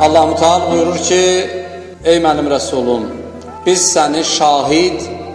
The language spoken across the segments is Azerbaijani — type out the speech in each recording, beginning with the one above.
Allah-u Teala buyurur ki, ey mənim Rəsulum, biz səni şahid,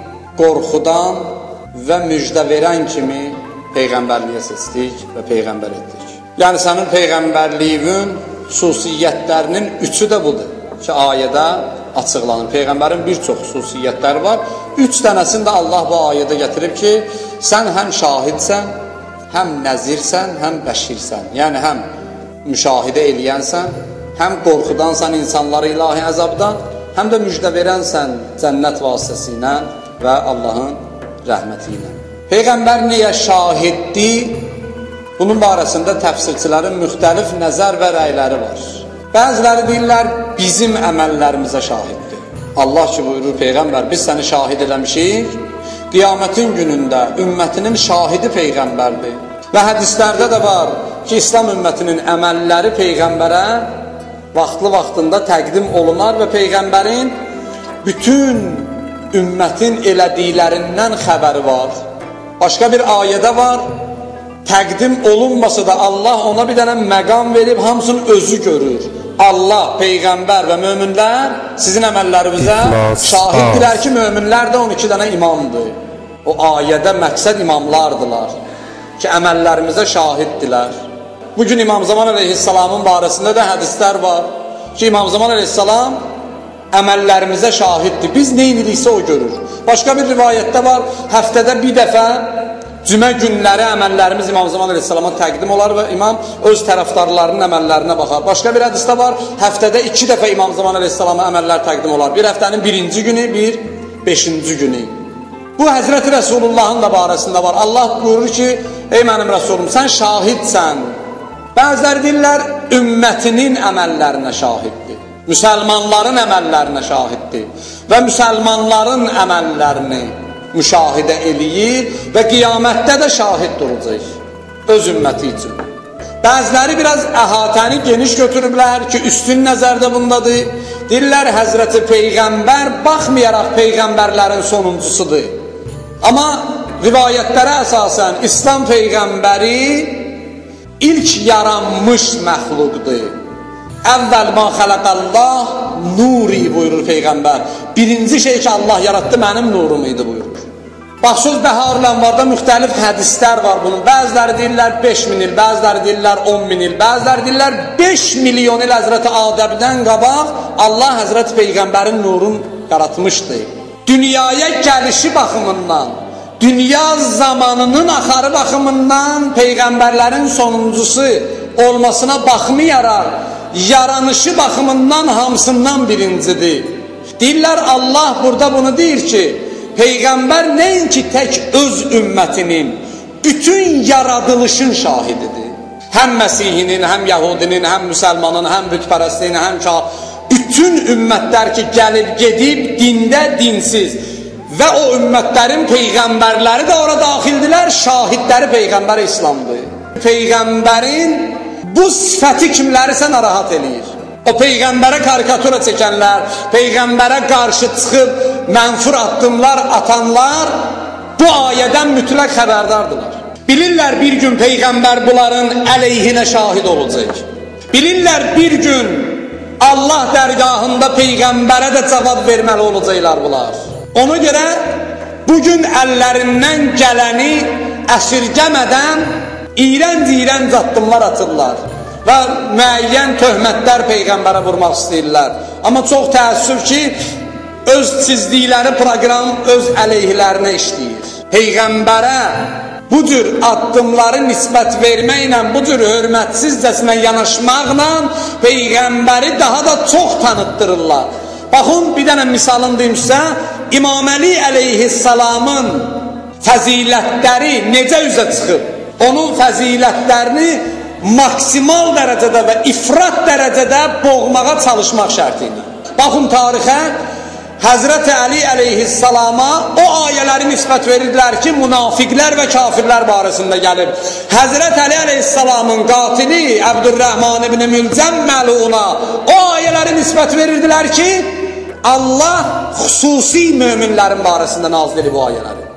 qorxudan və müjdə verən kimi Peyğəmbərliyə seçdik və Peyğəmbər etdik. Yəni, sənin Peyğəmbərliyin xüsusiyyətlərinin üçü də budur ki, ayədə açıqlanır. Peyğəmbərin bir çox xüsusiyyətləri var. 3 dənəsini də Allah bu ayədə gətirib ki, sən həm şahidsən, həm nəzirsən, həm bəşirsən. Yəni, həm müşahidə eləyənsən, həm qorxudansan insanları ilahi əzabdan, həm də müjdə verənsən cənnət vasitəsilə və Allahın rəhməti ilə. Peyğəmbər niyə şahiddir? Bunun barəsində təfsirçilərin müxtəlif nəzər və rəyləri var. Bəziləri deyirlər, bizim əməllərimizə şahiddir. Allah ki, buyurur Peyğəmbər, biz səni şahid eləmişik, qiyamətin günündə ümmətinin şahidi Peyğəmbərdir. Və hədislərdə də var ki, İslam ümmətinin əməlləri Peyğəmbərə vaxtlı-vaxtında təqdim olunar və Peyğəmbərin bütün ümmətin elədiklərindən xəbəri var. Başqa bir ayədə var, təqdim olunmasa da Allah ona bir dənə məqam verib, hamısını özü görür. Allah, Peyğəmbər və möminlər sizin əməllərinizə şahiddirlər ki, möminlər də 12 dənə imamdır. O ayədə məqsəd imamlardılar ki, əməllərimizə şahiddirlər. Bugün İmam Zaman əleyhissalamın barəsində də hədislər var ki, İmam Zaman əleyhissalam əməllərimizə şahiddir. Biz neyiniriksə o görür. Başqa bir rivayətdə var, həftədə bir dəfə cümə günləri əməllərimiz İmam Zaman əleyhissalama təqdim olar və imam öz tərəfdarlarının əməllərinə baxar. Başqa bir hədisdə var, həftədə 2 dəfə İmam Zaman əleyhissalama əməllər təqdim olar. Bir həftənin 1-ci günü, bir 5-ci günü. Bu Həzrəti Rəsulullahın da barəsində var. Allah buyurur ki, ey mənim Rəsulum, sən şahidsən. Bəziləri deyirlər, ümmətinin əməllərinə şahiddir. Müsəlmanların əməllərinə şahiddir. Və müsəlmanların əməllərini müşahidə eləyir və qiyamətdə də şahid duracaq öz ümməti üçün. Bəziləri biraz əhatəni geniş götürüblər ki, üstün nəzərdə bundadır. Deyirlər, Həzrəti Peyğəmbər baxmayaraq Peyğəmbərlərin sonuncusudur. Amma rivayətlərə əsasən İslam Peyğəmbəri ilk yaranmış məxluqdur. Əvvəl ma xələqəllah nuri buyurur Peyğəmbər. Birinci şey ki, Allah yaratdı, mənim nurum idi buyurur. Bax, söz Bəharul Ənvarda müxtəlif hədislər var bunun. Bəziləri deyirlər 5000 il, bəziləri deyirlər 10.000 il, bəziləri deyirlər 5 milyon il Həzrəti Adəmdən qabaq Allah Həzrəti Peyğəmbərin nurunu yaratmışdı. Dünyaya gəlişi baxımından, dünya zamanının axarı baxımından Peyğəmbərlərin sonuncusu olmasına baxmayaraq, yaranışı baxımından hamısından birincidir. Deyirlər, Allah burada bunu deyir ki, Peyğəmbər nəinki tək öz ümmətinin, bütün yaradılışın şahididir. Həm Məsihinin, həm Yahudinin, həm müsəlmanın, həm bütpərəstliyinin, həm bütün ümmətlər ki, gəlib gedib dində dinsiz və o ümmətlərin Peyğəmbərləri də ora daxildilər, şahidləri Peyğəmbər İslamdır. Peyğəmbərin bu sifəti kimlərisə narahat eləyir. O Peyğəmbərə karikatura çəkənlər, Peyğəmbərə qarşı çıxıb mənfur addımlar atanlar bu ayədən mütləq xəbərdardırlar. Bilirlər bir gün Peyğəmbər bunların əleyhinə şahid olacaq. Bilirlər bir gün Allah dərgahında Peyğəmbərə də cavab verməli olacaqlar bunlar. Ona görə bugün əllərindən gələni əsirgəmədən iyrənc addımlar atırlar və müəyyən töhmətlər Peyğəmbərə vurmaq istəyirlər. Amma çox təəssüf ki, öz çizdikləri proqram öz əleyhlərinə işləyir. Peyğəmbərə bu cür addımları nisbət verməklə, bu cür hörmətsizcəsinə yanaşmaqla Peyğəmbəri daha da çox tanıtdırırlar. Baxın, bir dənə misalını deyim sizə, İmam Əli əleyhissalamın fəzilətləri necə üzə çıxıb? Onun fəzilətlərini maksimal dərəcədə və ifrat dərəcədə boğmağa çalışmaq şərti ilə. Baxın tarixə, Həzrəti Əli əleyhissalama o ayələri nisbət verirdilər ki, münafiqlər və kafirlər barəsində gəlib. Həzrəti Əli əleyhissalamın qatili Əbdürrəhman ibn Mülcəm məluna o ayələri nisbət verirdilər ki, Allah xüsusi möminlərin barəsində nazil edib bu ayələri.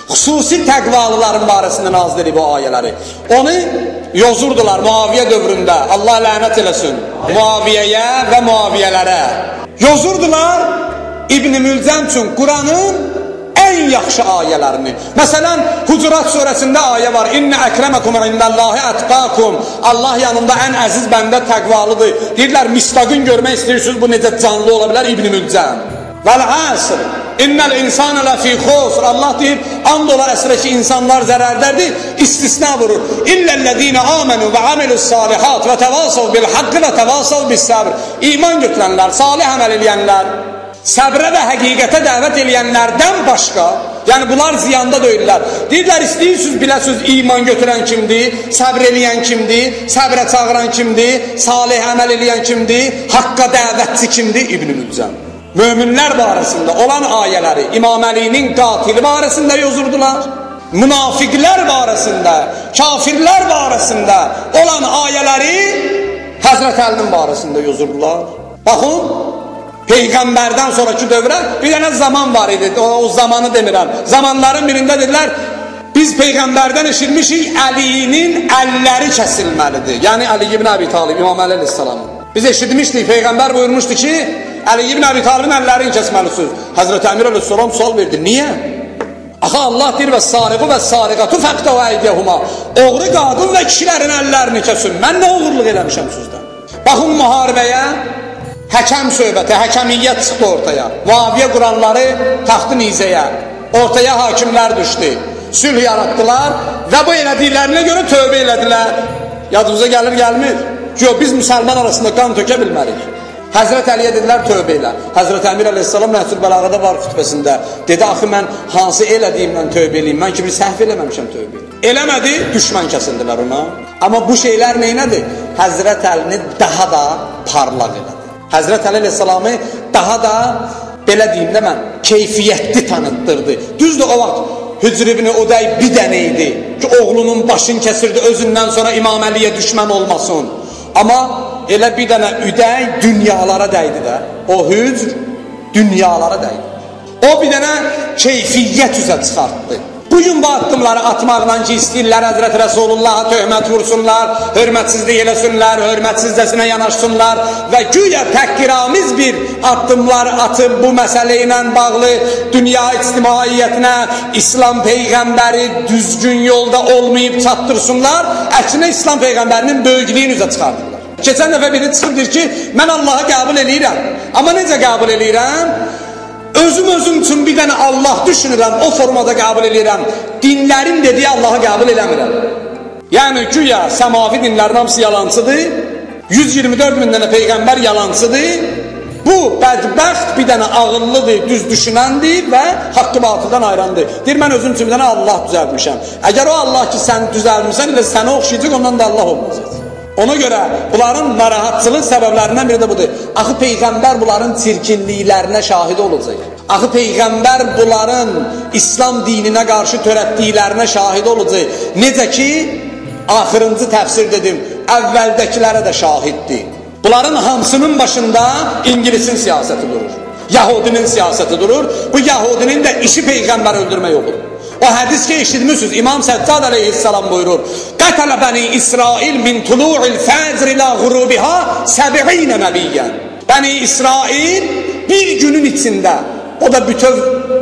xüsusi təqvalıların barəsində nazil edib o ayələri. Onu yozurdular Muaviyə dövründə. Allah lənət eləsin Muaviyəyə və Muaviyələrə. Yozurdular İbn-i Mülcəm üçün Quranın ən yaxşı ayələrini. Məsələn, Hucurat surəsində ayə var. İnnə əkrəməkum indəllahi ətqakum. Allah yanında ən əziz bəndə təqvalıdır. Deyirlər, mistaqın görmək istəyirsiniz, bu necə canlı ola bilər İbn-i Mülcəm. Vəl-əsr, innəl insanə ləfī xusr. Allah deyir, and ola əsrə ki, insanlar zərərdədir, istisna vurur. İlləl-ləzīnə āmenū və amilu's-salihat və təvasəv bil-haqqı və təvasəv bis-səbr. İman götürənlər, salih əməl eləyənlər, səbrə və həqiqətə dəvət eləyənlərdən başqa, yəni bunlar ziyanda deyirlər. Deyirlər, istəyirsiniz biləsiniz iman götürən kimdir, səbr eləyən kimdir, səbrə çağıran kimdir, salih əməl eləyən kimdir, haqqa dəvətçi kimdir? İbn-i Mülcəm. Möminlər barəsində olan ayələri İmam Əlinin qatili barəsində yozurdular. Münafiqlər barəsində, kafirlər barəsində olan ayələri Həzrət Əlinin barəsində yozurdular. Baxın, Peyğəmbərdən sonraki dövrə bir dənə zaman var idi, o zamanı demirəm. Zamanların birində dedilər, biz Peyğəmbərdən eşitmişik, Əlinin əlləri kəsilməlidir. Yəni Əli ibn Əbi Talib, İmam Əli əleyhissalam. Biz eşitmişdik, Peyğəmbər buyurmuşdu ki, Əli ibn Əbi Talibin əllərini kəsməlisiniz. Həzrət Əmir əleyhissalam sual verdi, niyə? Axı Allah deyir, və sariqu və sariqatu fəqdə və əydiyəhuma. Oğru qadın və kişilərin əllərini kəsin. Mən nə oğurluq eləmişəm sizdən? Baxın müharibəyə, həkəm söhbəti, həkəmiyyət çıxdı ortaya. Muaviyə Quranları taxtı nizəyə. Ortaya hakimlər düşdü. Sülh yaratdılar və bu elədiklərinə görə tövbə elədilər. Yadınıza gəlir, gəlmir. Ki, biz müsəlman arasında qan tökə bilmərik. Həzrət Əliyə dedilər, tövbə elə. Həzrət Əmir əleyhissalam Nəhcül Bəlağədə var xütbəsində. Dedi, axı mən hansı elədiyimdən tövbə eləyim? Mən ki, bir səhv eləməmişəm tövbə eləyim. Eləmədi, düşmən kəsildilər ona. Amma bu şeylər neynədir? Həzrət Əlini daha da parlaq elədi. Həzrət Əli əleyhissalamı daha da, belə deyim də mən, keyfiyyətli tanıtdırdı. Düzdür, o vaxt Hücr ibn Udəy bir dənə idi ki, oğlunun başını kəsirdi, özündən sonra İmam Əliyə düşmən olmasın. Amma elə bir dənə Üdəy dünyalara dəydi də. O Hücr dünyalara dəydi. O bir dənə keyfiyyət üzə çıxartdı. Bugün bu addımları atmaqla ki, istəyirlər Həzrət Rəsulullah'a töhmət vursunlar, hörmətsizlik eləsinlər, hörmətsizcəsinə yanaşsınlar və güya təhqiramiz bir addımlar atıb bu məsələ ilə bağlı dünya ictimaiyyətinə İslam Peyğəmbəri düzgün yolda olmayıb çatdırsınlar, əksinə İslam Peyğəmbərinin böyüklüyünü üzə çıxardırlar. Keçən dəfə biri çıxıb deyir ki, mən Allahı qəbul eləyirəm. Amma necə qəbul eləyirəm? Özüm üçün bir dənə Allah düşünürəm, o formada qəbul eləyirəm. Dinlərin dediyi Allahı qəbul eləmirəm. Yəni güya səmavi dinlərin hamısı yalancıdır, 124 min dənə Peyğəmbər yalancıdır. Bu bədbəxt bir dənə ağıllıdır, düz düşünəndir və haqqı batıldan ayırandır. Deyir, mən özüm üçün bir dənə Allah düzəltmişəm. Əgər o Allah ki, sən düzəlmişsən, elə sənə oxşayacaq, ondan da Allah olmayacaq. Ona görə bunların narahatçılıq səbəblərindən biri də budur. Axı Peyğəmbər bunların çirkinliklərinə şahid olacaq. Axı Peyğəmbər bunların İslam dininə qarşı törətdiklərinə şahid olacaq. Necə ki, axırıncı təfsir dedim, əvvəldəkilərə də şahiddir. Bunların hamısının başında İngilisin siyasəti durur. Yahudinin siyasəti durur. Bu Yahudinin də işi Peyğəmbər öldürmək olur. O hədis ki, eşitmişsiniz, İmam Səccad əleyhissalam buyurur, Qətələ bəni İsrail min tulu'il fəcr iləğurubiha 70 nəbiyyən. Bəni İsrail bir günün içində, o da bütöv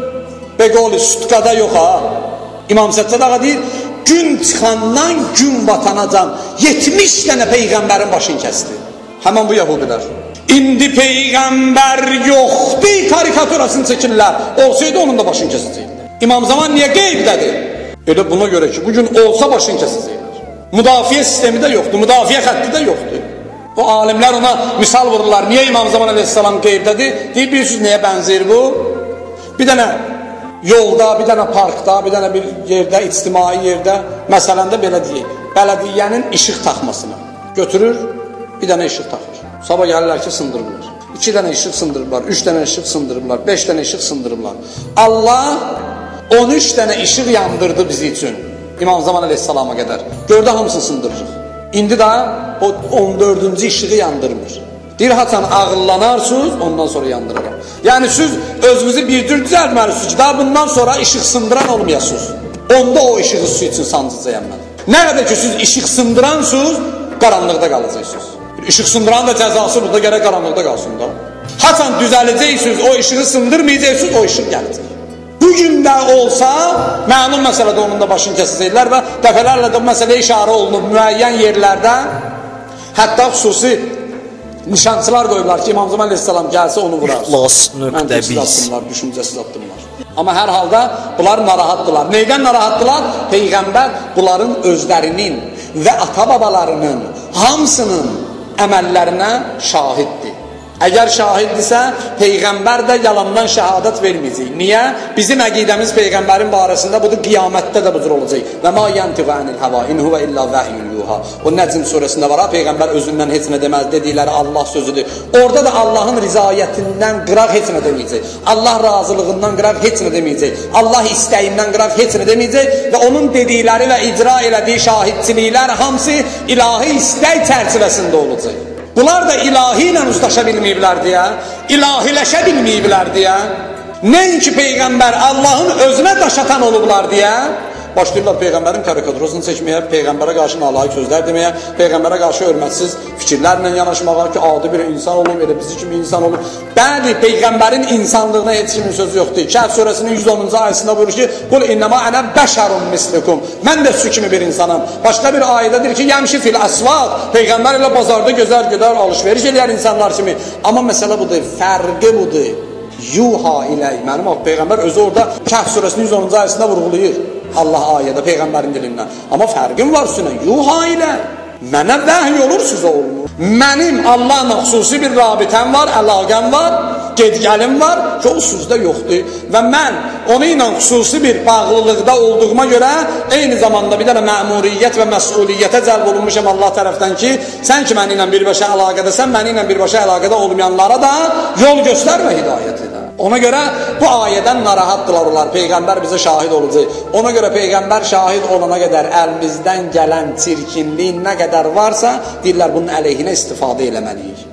beqoli sütkada yox ha. İmam Səccad ağa deyir, gün çıxandan gün batanacan 70 dənə Peyğəmbərin başını kəsdi. Həmən bu Yahudilər. İndi Peyğəmbər yoxdur, karikaturasını çəkirlər. Olsaydı onun da başını kəsəcəklər. İmam Zaman niyə qeybdədir? Elə buna görə ki, bugün olsa başını kəsəcəklər. Müdafiə sistemi də yoxdur, müdafiə xətti də yoxdur. O alimlər ona misal vururlar. Niyə İmam Zaman əleyhissalam qeybdədir? Deyib, bilirsiniz nəyə bənzəyir bu? Bir dənə yolda, bir dənə parkda, bir dənə bir yerdə, ictimai yerdə, məsələn də belə deyək, bələdiyyənin işıq taxmasına götürür, bir dənə işıq taxır. Sabah gəlirlər ki, sındırırlar. 2 dənə işıq sındırırlar, 3 dənə işıq sındırırlar, 5 dənə işıq sındırırlar. Allah 13 dənə işıq yandırdı bizi üçün İmam Zaman əleyhissalama qədər. Gördü hamısını sındırırıq. İndi də o 14-cü işığı yandırmır. Deyir, haçan ağıllanarsınız, ondan sonra yandıraram. Yəni, siz özünüzü bir cür düzəlməlisiniz ki, daha bundan sonra işıq sındıran olmayasınız. Onda o işığı su için sancacağım mən. Nə qədər ki, siz işıq sındıransınız, qaranlıqda qalacaqsınız. İşıq sındıran da cəzası burada gərək qaranlıqda qalsın da. Haçan düzələcəksiniz, o işığı sındırmayacaqsınız, o işıq gələcək. Bugün də olsa, məlum məsələdə onun da başını kəsəcəklər və dəfələrlə də məsələ işarə olunub müəyyən yerlərdə, hətta xüsusi nişançılar qoyublar ki, İmam Zaman Aleyhisselam gəlsə onu vurar. Məntiqsiz addımlar, düşüncəsiz addımlar. Amma hər halda bunlar narahatdılar. Neydən narahatdılar? Peyğəmbər bunların özlərinin və ata-babalarının hamısının əməllərinə şahiddir. Əgər şahiddirsə, Peyğəmbər də yalandan şəhadət verməyəcək. Niyə? Bizim əqidəmiz Peyğəmbərin barəsində budur, qiyamətdə də bu cür olacaq. Və ma yantiqu anil hava in huve illa vahyun yuha. O Nəcm surəsində var, Peyğəmbər özündən heç nə deməz, dedikləri Allah sözüdür. Orada da Allahın rizayətindən qıraq heç nə deməyəcək. Allah razılığından qıraq heç nə deməyəcək. Allah istəyindən qıraq heç nə deməyəcək və onun dedikləri və icra elədiyi şahidçiliklər hamısı ilahi istək çərçivəsində olacaq. Bunlar da ilahi ilə ustaşa bilməyiblər deyə, ilahiləşə bilməyiblər deyə, nəinki Peyğəmbər Allahın özünə daşatan olublar deyə, başlayırlar Peyğəmbərin karikaturasını çəkməyə, Peyğəmbərə qarşı nalayiq sözlər deməyə, Peyğəmbərə qarşı hörmətsiz fikirlərlə yanaşmağa ki, adi bir insan olub, elə bizi kimi insan olub. Bəli, Peyğəmbərin insanlığına heç kimin sözü yoxdur. Kəhf surəsinin 110-cu ayəsində buyurur ki, qul innəmə ənə bəşərun mislikum. Mən də su kimi bir insanım. Başqa bir ayədə deyir ki, yəmşi fil əsvaq. Peyğəmbər ilə bazarda gözər-gözər alış-veriş eləyər insanlar kimi. Amma məsələ budur, fərqi budur. Yuha iləy. Mənim Peyğəmbər özü orada Kəhf surəsinin 110-cu ayəsində vurğulayır. Allah ayədə Peyğəmbərin dilindən. Amma fərqim var üstünə. Yuha ilə. Mənə vəhy olur sizə olunur. Mənim Allahla xüsusi bir rabitəm var, əlaqəm var, gedgəlim var ki, o sizdə yoxdur. Və mən onu ilə xüsusi bir bağlılıqda olduğuma görə eyni zamanda bir dənə məmuriyyət və məsuliyyətə cəlb olunmuşam Allah tərəfdən ki, sən ki mənə ilə birbaşa əlaqədəsən, mənə ilə birbaşa əlaqədə olmayanlara da yol göstər və hidayət edə. Ona görə bu ayədən narahatdılar onlar. Peyğəmbər bizə şahid olacaq. Ona görə Peyğəmbər şahid olana qədər əlimizdən gələn çirkinlik nə qədər varsa, deyirlər bunun əleyhinə istifadə eləməliyik.